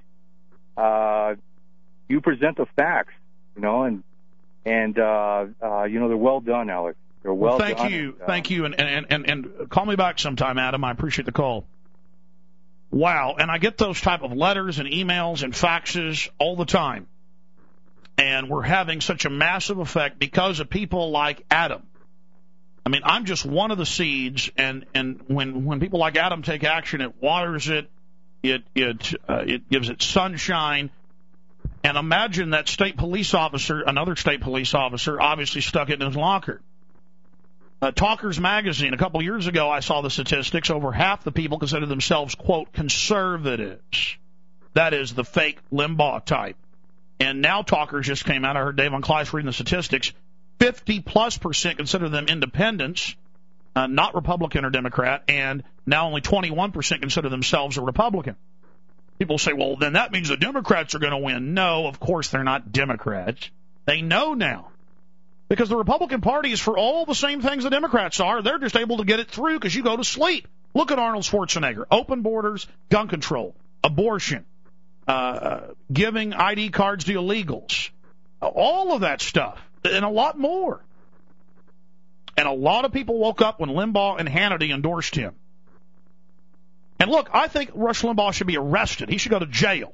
the facts, and they're well done, Alex. Well, thank you, and call me back sometime, Adam. I appreciate the call. Wow, and I get those type of letters and emails and faxes all the time, and we're having such a massive effect because of people like Adam. I mean, I'm just one of the seeds, and when people like Adam take action, it waters it, it gives it sunshine. And imagine that state police officer, another state police officer, obviously stuck it in his locker. Talkers Magazine, a couple years ago, I saw the statistics. Over half the people consider themselves, quote, conservatives. That is the fake Limbaugh type. And now Talkers just came out. I heard Dave on Clyde reading the statistics. 50+% consider them independents, not Republican or Democrat, and now only 21% consider themselves a Republican. People say, well, then that means the Democrats are going to win. No, of course they're not Democrats. They know now. Because the Republican Party is for all the same things the Democrats are. They're just able to get it through because you go to sleep. Look at Arnold Schwarzenegger. Open borders, gun control, abortion, giving ID cards to illegals, all of that stuff, and a lot more. And a lot of people woke up when Limbaugh and Hannity endorsed him. And look, I think Rush Limbaugh should be arrested. He should go to jail.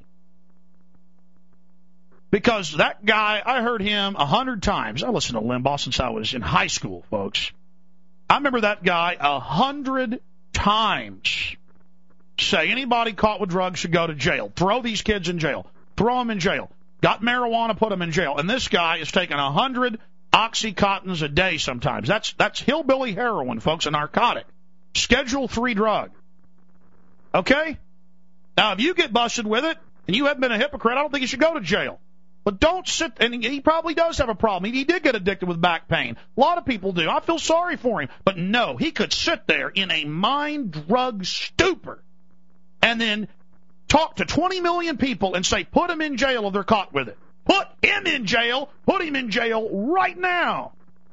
Because that guy, I heard him 100 times. I listened to Limbaugh since I was in high school, folks. I remember that guy 100 times say anybody caught with drugs should go to jail. Throw these kids in jail. Throw them in jail. Got marijuana, put them in jail. And this guy is taking 100 Oxycontins a day sometimes. That's hillbilly heroin, folks, a narcotic. Schedule 3 drug. Okay? Now, if you get busted with it and you haven't been a hypocrite, I don't think you should go to jail. But don't sit, and he probably does have a problem. He did get addicted with back pain. A lot of people do. I feel sorry for him. But no, he could sit there in a mind drug stupor and then talk to 20 million people and say, put him in jail if they're caught with it. Put him in jail. Put him in jail right now.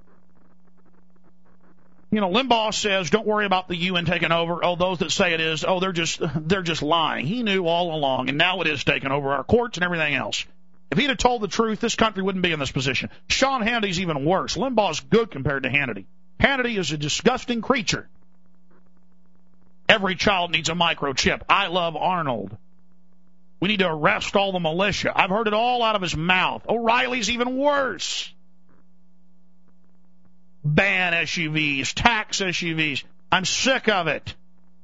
You know, Limbaugh says, don't worry about the UN taking over. Oh, those that say it is, oh, they're just lying. He knew all along, and now it is taking over our courts and everything else. If he'd have told the truth, this country wouldn't be in this position. Sean Hannity's even worse. Limbaugh's good compared to Hannity. Hannity is a disgusting creature. Every child needs a microchip. I love Arnold. We need to arrest all the militia. I've heard it all out of his mouth. O'Reilly's even worse. Ban SUVs, tax SUVs. I'm sick of it.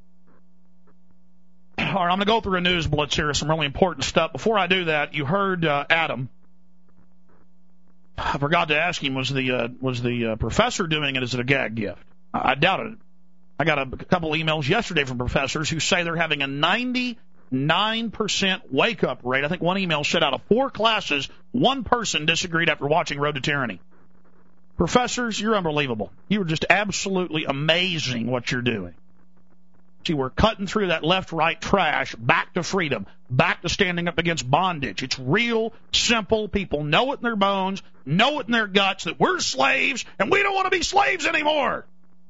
All right, I'm going to go through a news blitz here, some really important stuff. Before I do that, you heard Adam. I forgot to ask him, was the professor doing it as a gag gift? I doubted it. I got a couple emails yesterday from professors who say they're having a 99% wake-up rate. I think one email said out of 4 classes, 1 person disagreed after watching Road to Tyranny. Professors, you're unbelievable. You are just absolutely amazing what you're doing. See, we're cutting through that left-right trash back to freedom, back to standing up against bondage. It's real simple. People know it in their bones, know it in their guts that we're slaves, and we don't want to be slaves anymore.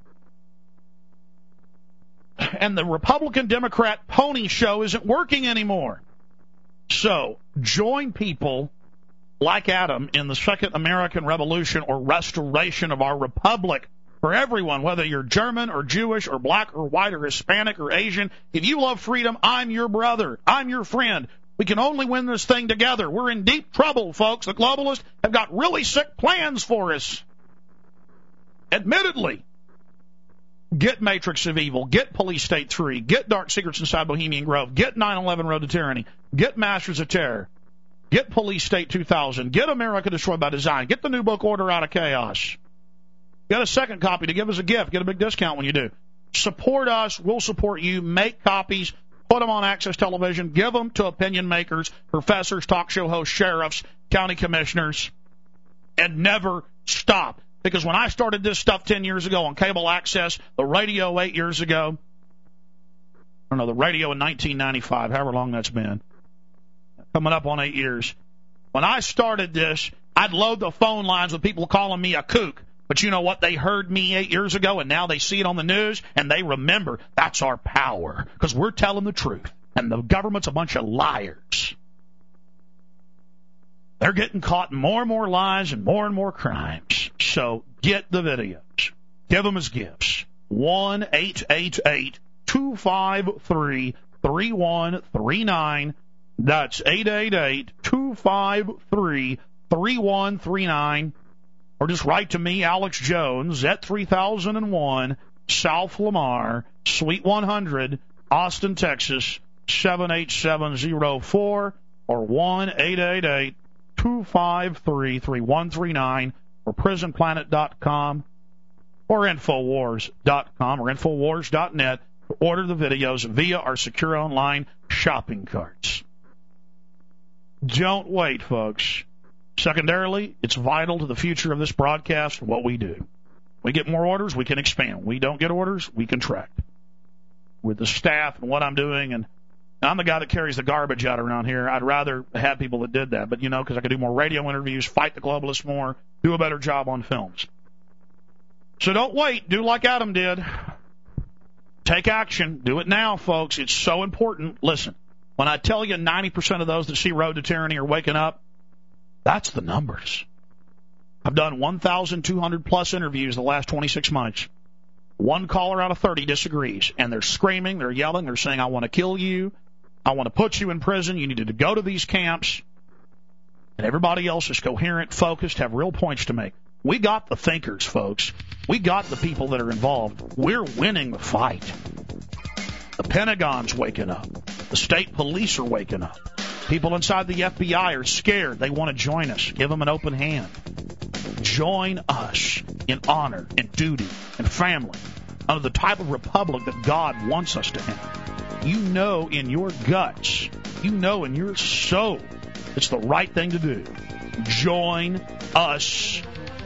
And the Republican-Democrat pony show isn't working anymore. So join people like Adam in the Second American Revolution or restoration of our republic. For everyone, whether you're German or Jewish or black or white or Hispanic or Asian, if you love freedom, I'm your brother. I'm your friend. We can only win this thing together. We're in deep trouble, folks. The globalists have got really sick plans for us. Admittedly. Get Matrix of Evil. Get Police State 3. Get Dark Secrets Inside Bohemian Grove. Get 9/11 Road to Tyranny. Get Masters of Terror. Get Police State 2000. Get America Destroyed by Design. Get the new book Order Out of Chaos. Get a second copy to give us a gift. Get a big discount when you do. Support us. We'll support you. Make copies. Put them on Access Television. Give them to opinion makers, professors, talk show hosts, sheriffs, county commissioners. And never stop. Because when I started this stuff 10 years ago on cable access, the radio 8 years ago, I don't know, the radio in 1995, however long that's been, coming up on 8 years. When I started this, I'd load the phone lines with people calling me a kook. But you know what? They heard me 8 years ago, and now they see it on the news, and they remember that's our power, because we're telling the truth, and the government's a bunch of liars. They're getting caught in more and more lies and more crimes. So get the videos. Give them as gifts. 1-888-253-3139. That's 888-253-3139. Or just write to me, Alex Jones, at 3001 South Lamar, Suite 100, Austin, Texas, 78704, or 1-888-253-3139, or prisonplanet.com. or Infowars.com or Infowars.net to order the videos via our secure online shopping carts. Don't wait, folks. Secondarily, it's vital to the future of this broadcast what we do. We get more orders, we can expand. We don't get orders, we contract. With the staff and what I'm doing, and I'm the guy that carries the garbage out around here. I'd rather have people that did that, but because I could do more radio interviews, fight the globalists more, do a better job on films. So don't wait. Do like Adam did. Take action. Do it now, folks. It's so important. Listen, when I tell you 90% of those that see Road to Tyranny are waking up, that's the numbers. I've done 1,200 plus interviews the last 26 months. One caller out of 30 disagrees, and they're screaming, they're yelling, they're saying, I want to kill you, I want to put you in prison, you need to go to these camps. And everybody else is coherent, focused, have real points to make. We got the thinkers, folks. We got the people that are involved. We're winning the fight. The Pentagon's waking up. The state police are waking up. People inside the FBI are scared. They want to join us. Give them an open hand. Join us in honor and duty and family under the type of republic that God wants us to have. You know in your guts, you know in your soul, it's the right thing to do. Join us.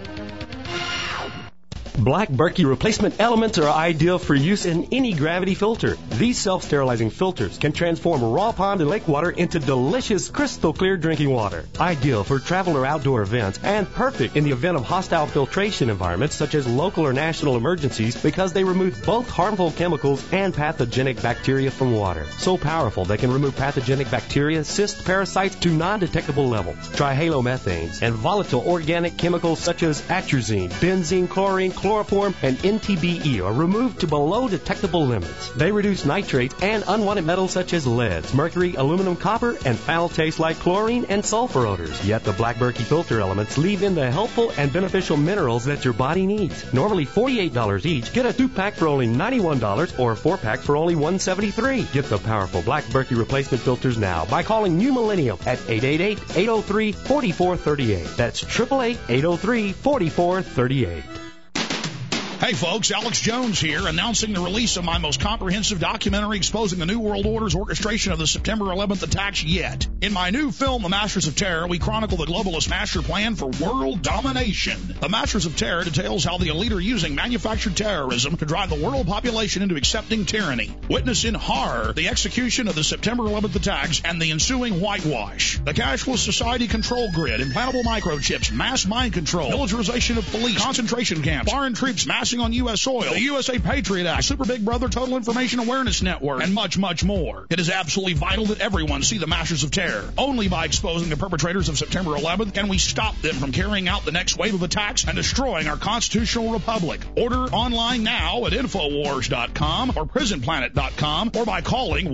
Black Berkey replacement elements are ideal for use in any gravity filter. These self-sterilizing filters can transform raw pond and lake water into delicious, crystal clear drinking water. Ideal for travel or outdoor events, and perfect in the event of hostile filtration environments such as local or national emergencies because they remove both harmful chemicals and pathogenic bacteria from water. So powerful they can remove pathogenic bacteria, cysts, parasites to non-detectable levels. Trihalomethanes and volatile organic chemicals such as atrazine, benzene, chlorine, chloroform, and NTBE are removed to below detectable limits. They reduce nitrates and unwanted metals such as leads, mercury, aluminum, copper, and foul taste like chlorine and sulfur odors. Yet the Black Berkey filter elements leave in the helpful and beneficial minerals that your body needs. Normally $48 each, get a 2-pack for only $91 or a 4-pack for only $173. Get the powerful Black Berkey replacement filters now by calling New Millennium at 888-803-4438. That's 888-803-4438. Hey folks, Alex Jones here, announcing the release of my most comprehensive documentary exposing the New World Order's orchestration of the September 11th attacks yet. In my new film, The Masters of Terror, we chronicle the globalist master plan for world domination. The Masters of Terror details how the elite are using manufactured terrorism to drive the world population into accepting tyranny. Witness in horror the execution of the September 11th attacks and the ensuing whitewash. The cashless society control grid, implantable microchips, mass mind control, militarization of police, concentration camps, foreign troops massing on U.S. soil, the USA Patriot Act, Super Big Brother Total Information Awareness Network, and much, much more. It is absolutely vital that everyone see the Masters of Terror. Only by exposing the perpetrators of September 11th can we stop them from carrying out the next wave of attacks and destroying our constitutional republic. Order online now at Infowars.com or PrisonPlanet.com or by calling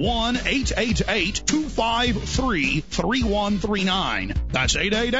1-888-253-3139. That's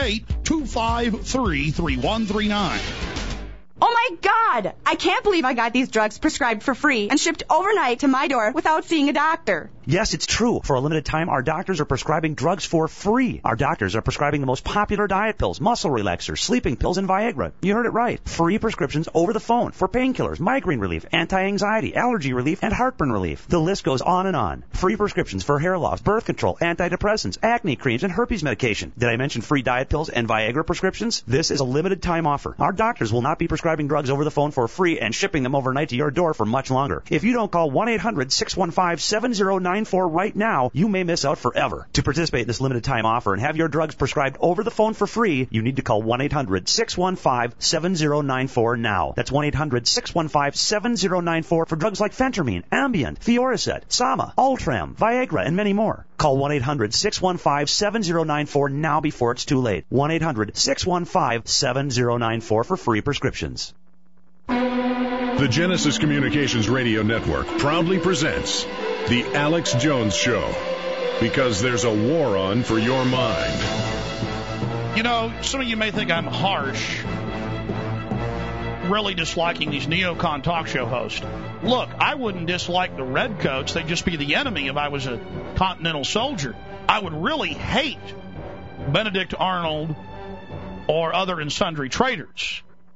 888-253-3139. Oh my God! I can't believe I got these drugs prescribed for free and shipped overnight to my door without seeing a doctor. Yes, it's true. For a limited time, our doctors are prescribing drugs for free. Our doctors are prescribing the most popular diet pills, muscle relaxers, sleeping pills, and Viagra. You heard it right. Free prescriptions over the phone for painkillers, migraine relief, anti-anxiety, allergy relief, and heartburn relief. The list goes on and on. Free prescriptions for hair loss, birth control, antidepressants, acne creams, and herpes medication. Did I mention free diet pills and Viagra prescriptions? This is a limited time offer. Our doctors will not be prescribing drugs over the phone for free and shipping them overnight to your door for much longer. If you don't call 1-800-615-7094 right now, you may miss out forever. To participate in this limited time offer and have your drugs prescribed over the phone for free, you need to call 1-800-615-7094 now. That's 1-800-615-7094 for drugs like Phentermine, Ambien, Fioricet, Sama, Ultram, Viagra, and many more. Call 1-800-615-7094 now before it's too late. 1-800-615-7094 for free prescriptions. The Genesis Communications Radio Network proudly presents The Alex Jones Show, because there's a war on for your mind. You know, some of you may think I'm harsh, really disliking these neocon talk show hosts. Look, I wouldn't dislike the redcoats. They'd just be the enemy if I was a continental soldier. I would really hate Benedict Arnold or other and sundry traitors.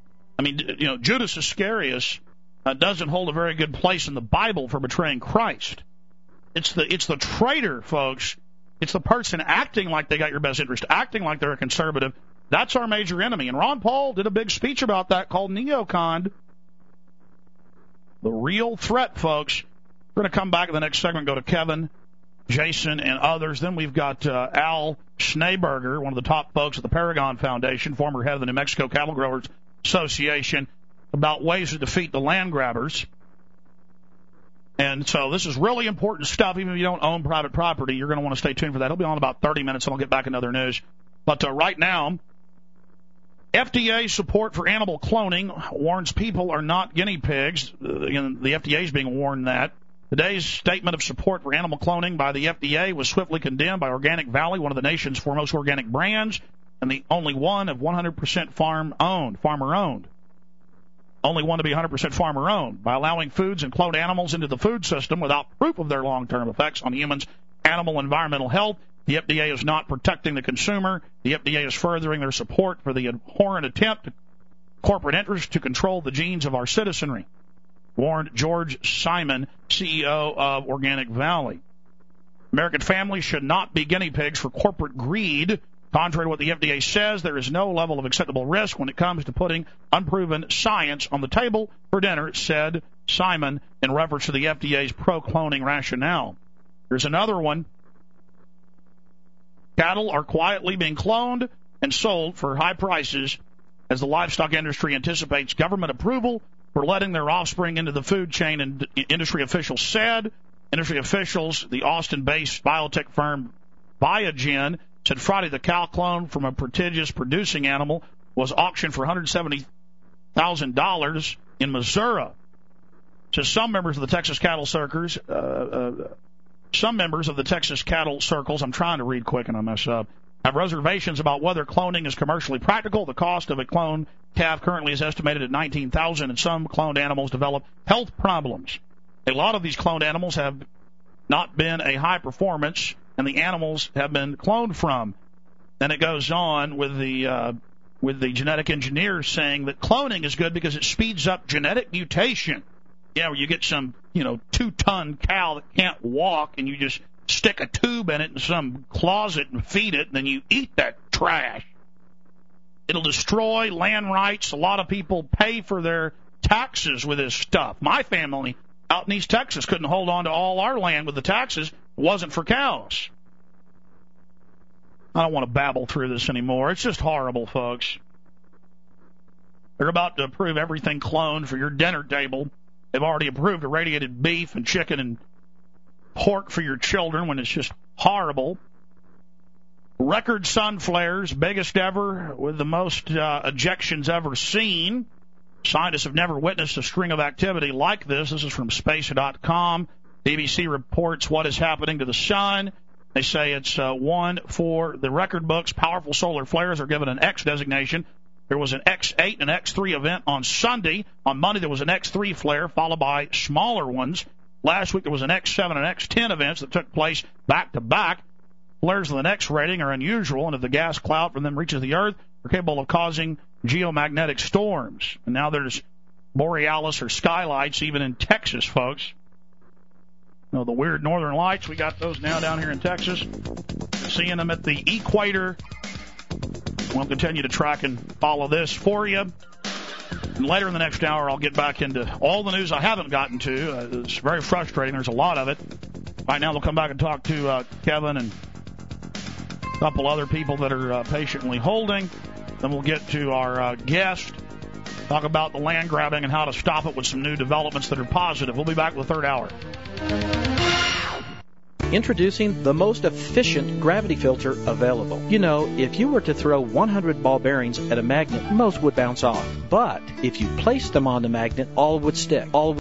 I mean, Judas Iscariot doesn't hold a very good place in the Bible for betraying Christ. It's the traitor, folks. It's the person acting like they got your best interest, acting like they're a conservative. That's our major enemy. And Ron Paul did a big speech about that called Neocon. The real threat, folks. We're going to come back in the next segment, go to Kevin, Jason, and others. Then we've got Al Schneeberger, one of the top folks at the Paragon Foundation, former head of the New Mexico Cattle Growers Association, about ways to defeat the land grabbers. And so this is really important stuff. Even if you don't own private property, you're going to want to stay tuned for that. It'll be on about 30 minutes, and I'll get back into other news. But right now, FDA support for animal cloning warns people are not guinea pigs. The FDA is being warned that. Today's statement of support for animal cloning by the FDA was swiftly condemned by Organic Valley, one of the nation's foremost organic brands, and the only one of 100% farmer-owned. Only one to be 100% farmer-owned. By allowing foods and cloned animals into the food system without proof of their long-term effects on humans, animal, and environmental health, the FDA is not protecting the consumer. The FDA is furthering their support for the abhorrent attempt of corporate interests to control the genes of our citizenry, warned George Simon, CEO of Organic Valley. American families should not be guinea pigs for corporate greed. Contrary to what the FDA says, there is no level of acceptable risk when it comes to putting unproven science on the table for dinner, said Simon in reference to the FDA's pro-cloning rationale. There's another one. Cattle are quietly being cloned and sold for high prices as the livestock industry anticipates government approval for letting their offspring into the food chain, and industry officials said. Industry officials, the Austin-based biotech firm Biogen, said Friday the cow clone from a prestigious producing animal was auctioned for $170,000 in Missouri. So some members of the Texas cattle circles, I'm trying to read quick and I mess up, have reservations about whether cloning is commercially practical. The cost of a cloned calf currently is estimated at $19,000, and some cloned animals develop health problems. A lot of these cloned animals have not been a high performance, and the animals have been cloned from. Then it goes on with the genetic engineers saying that cloning is good because it speeds up genetic mutation. Yeah, where you get some 2-ton cow that can't walk, and you just stick a tube in it in some closet and feed it, and then you eat that trash. It'll destroy land rights. A lot of people pay for their taxes with this stuff. My family out in East Texas couldn't hold on to all our land with the taxes. It wasn't for cows. I don't want to babble through this anymore. It's just horrible, folks. They're about to approve everything cloned for your dinner table. They've already approved irradiated beef and chicken and pork for your children when it's just horrible. Record sun flares, biggest ever with the most ejections ever seen. Scientists have never witnessed a string of activity like this. This is from Space.com. BBC reports what is happening to the sun. They say it's one for the record books. Powerful solar flares are given an X designation. There was an X8 and X3 event on Sunday. On Monday, there was an X3 flare, followed by smaller ones. Last week, there was an X7 and X10 events that took place back-to-back. Flares with an X rating are unusual, and if the gas cloud from them reaches the Earth, they're capable of causing geomagnetic storms. And now there's borealis or skylights even in Texas, folks. The weird northern lights, we got those now down here in Texas. Seeing them at the equator. We'll continue to track and follow this for you. And later in the next hour, I'll get back into all the news I haven't gotten to. It's very frustrating. There's a lot of it. Right now, we'll come back and talk to Kevin and a couple other people that are patiently holding. Then we'll get to our guest, talk about the land grabbing and how to stop it with some new developments that are positive. We'll be back with the third hour. Introducing the most efficient gravity filter available. If you were to throw 100 ball bearings at a magnet, most would bounce off. But if you placed them on the magnet, all would stick.